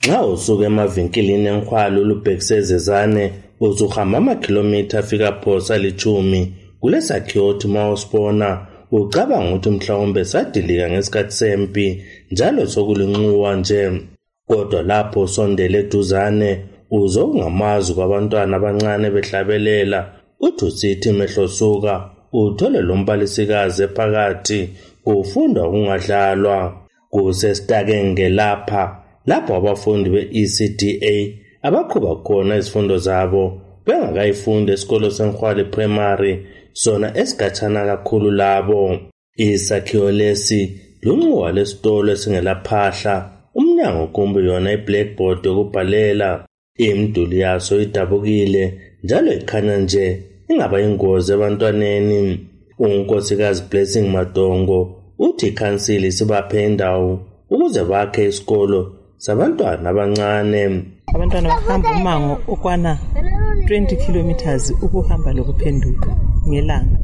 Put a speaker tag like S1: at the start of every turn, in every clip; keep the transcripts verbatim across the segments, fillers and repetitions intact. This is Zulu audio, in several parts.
S1: Nxa usuka emavinkilini eNkhwali ulubhekise eZezane uzuhamba amakhilomitha afika phosa lichumi kulesakhiwo othi mawusibona ucabanga ukuthi mhlawumbe sadilika ngesikhathi sempi njalo sokulinquwa nje. Kodwa lapho usondele eduzane uze ungamazi kwabantwana abancane behlabelela uthi usithi mehlosuka uthole lo mbalisikazi ephakathi kufundwa kungadlalwa. Kusesitakenge lapha lapho abafundi be-E C D A abaqhuba khona izifundo zabo bengakayifundi esikolo seNkhwali Primary sona esigatshana kakhulu labo. Isakhiwo lesi lunxiwa lesitolo esingelaphahla, umnyango kumbe yona i-blackboard yokubhalela. Imiduli yaso idabukile njalo ikhanya nje ingaba ingozi ebantwaneni. UNkosikazi Blessing Madongo uthi ikhansili sibaphe indawo ukuze bakhe isikolo sabantwana abancane.
S2: Abantwana bahamba umango okwana twenty kilometers ukuhamba lokuphenduka ngelanga.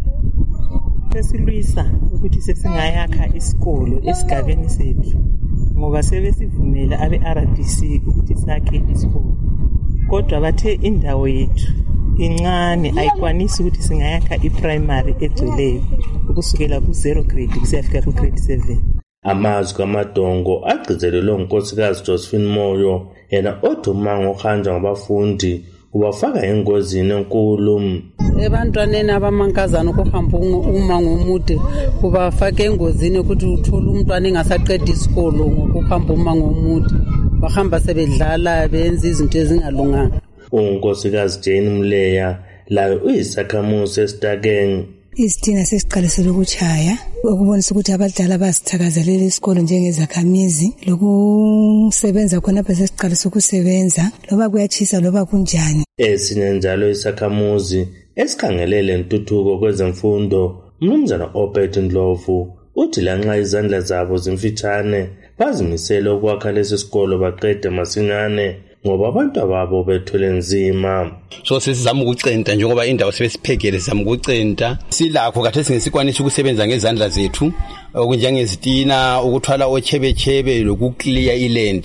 S2: Sesilwisa ukuthi sesingayakha isikolo esigabeni sethu ngoba sebesivumela abe-R D C ukuthi sakhe isikolo. Kodwa bathe indawo yethu incane ayikwanisi ukuthi singayakha i-primary egcweleyo ukusukela ku-zero grade kusiyafika ku-grade seven.
S1: Amazwi kaMadongo agcizelelwe nguNkosikazi Josephine Moyo, yena othi umango ohanjwa ngabafundi ubafaka engozini enkulu.
S3: Ebantwaneni abamankazana ukuhamba umango omude ubafaka engozini ukuthi uthole umntwana engasaqeda isikolo ngokuhamba umango omude, bahamba sebedlala benza izinto ezingalunganga.
S1: UNkosikazi Jane Mleya layo uyisakhamuzi esitakenge.
S4: Izitina sesiqalisele ukuchaya ukubonisa ukuthi abadala basithakazelela isikolo njengezakhamizi lokusebenza khona phe sesiqalisa ukusebenza loba kuyachisa loba kunjani.
S1: Esinye njalo isakhamuzi esikhangelele intuthuko kwezemfundo uMnumzana Obed Ndlovu uthi lanxa izandla zabo zimfitshane bazimisele ukwakha lesi sikolo baqede masinyane ngoba abantu ababo bethwele nzima.
S5: So sesizama ukucenta njengoba indawo sebesiphekele sizama ukucenta. Silakho kade singesikwanisa ukusebenza ngezandla zethu okunjengezitina, ukuthwala ochebechebe lokukliya iland.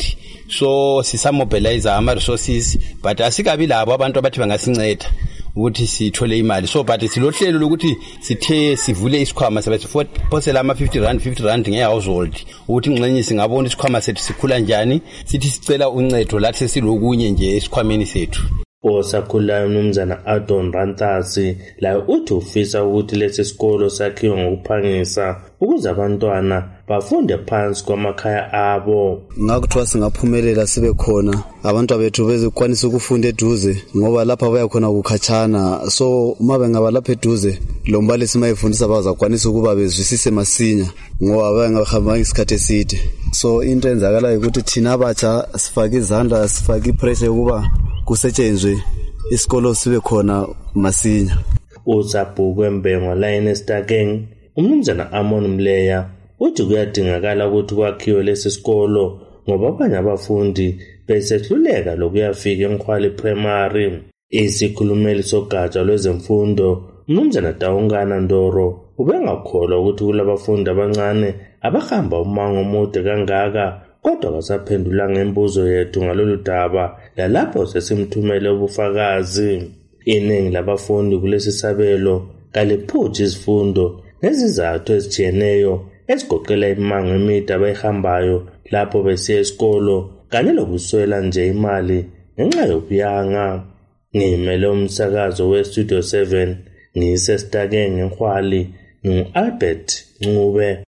S5: So sisamobilize ama resources but asikabi labo abantu abathi bangasinceda ukuthi sithole imali. So but silohlelo lokuthi sithe sivule isikhwama sabaphosela ama fifty rand fifty rand nge-household ukuthi ngxenye singabona isikhwama sethu sikhula njani, sithi sicela uncedo lathi sesilokunye nje esikhwameni sethu.
S1: Osakhulayo uMnumzana Adon Rantasi layo uthi ufisa ukuthi lesi sikolo sakhiwe ngokuphangisa ukuze abantwana bafunde phansi kwamakhaya abo.
S6: Ngakuthiwa singaphumelela sibe khona abantu abethu bezikwanisa ukufunda eduze ngoba lapha baya khona ukukhatshana. So uma bengaba lapha eduze lo mbalisi mayefundisa bazakwanisa ukuba bezwisise masinya ngoba bengahamba isikhathi eside. So into enzakala ukuthi thina abatsha sifake izandla, sifake ipressure ukuba kusetshenzwe isikolo sibe khona masinya.
S1: Uzabhukwe Mbengo line esitakenge uMnumzana Amon Mleya uthi kuyadingakala ukuthi kwakhiwe lesi sikolo ngoba abanye abafundi besehluleka lokuyafika eNkhwali Primary. Isikhulumeli sogatsha lwezemfundo uMnumzana Dawungana Ndoro ubengakholwa ukuthi kulabafundi abancane abahamba umango omude kangaka, kodwa kasaphendula ngembuzo yethu ngalolu daba lalapho sesimthumele ubufakazi. Iningi labafundi kulesi sabelo kaliphuthi izifundo nezizathu ezijiyeneyo ezigoqela imango emide abayihambayo lapho besiya esikolo kanye lokuswela nje imali ngenxa yobuyanga. Ngimele umsakazo we-Studio seven ngiyisesitakenge eNkhwali ngu-Albert Ncube.